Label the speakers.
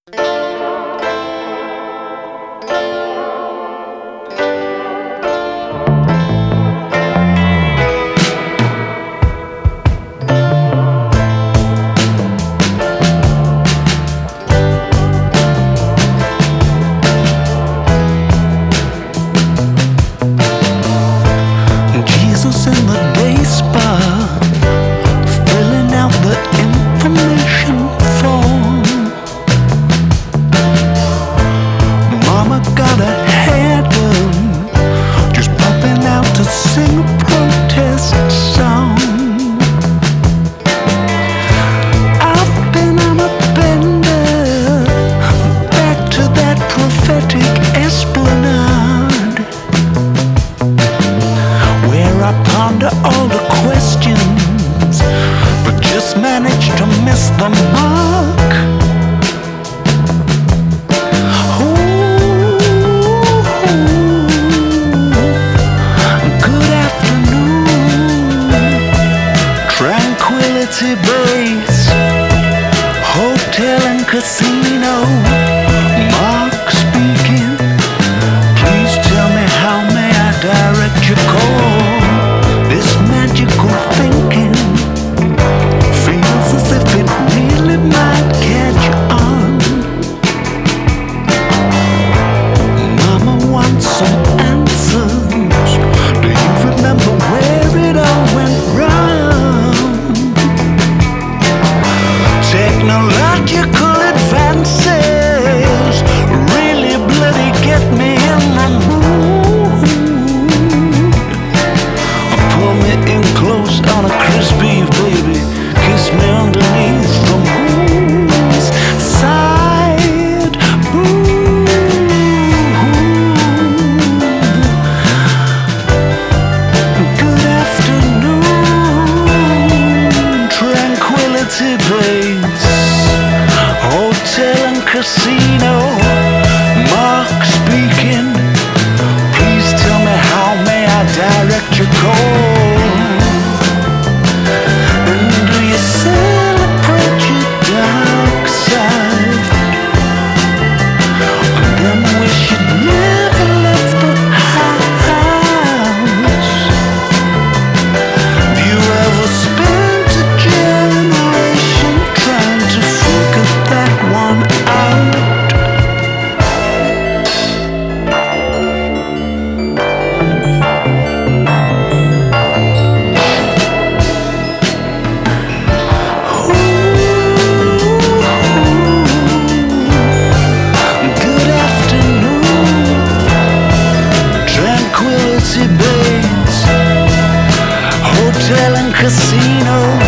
Speaker 1: Jesus in the day spa, filling out the information form. Mama got her hair done, just popping out to sing a protest song. I've been on a bender, back to that prophetic esplanade, where I ponder all the questions, but just manage to miss the mark. Ooh, good afternoon, Tranquility Base, hotel and casino. Mark speaking. Please tell me, how may I direct your call? This magical thinking feels as if it really might catch on. Mama wants some answers. Do you remember where it all went wrong? Technological advances really bloody get me in the mood. Pull me in close on a crisp eve, baby. Kiss me underneath the moon's side. Ooh. Good afternoon, Tranquility Base, hotel and casino. Mark speaking. Please tell me, how may I direct your call? And do you celebrate your dark side? And then wish you'd never left the house? Have you ever spent a generation trying to figure that one out? Good afternoon, Tranquility Base, hotel and casino.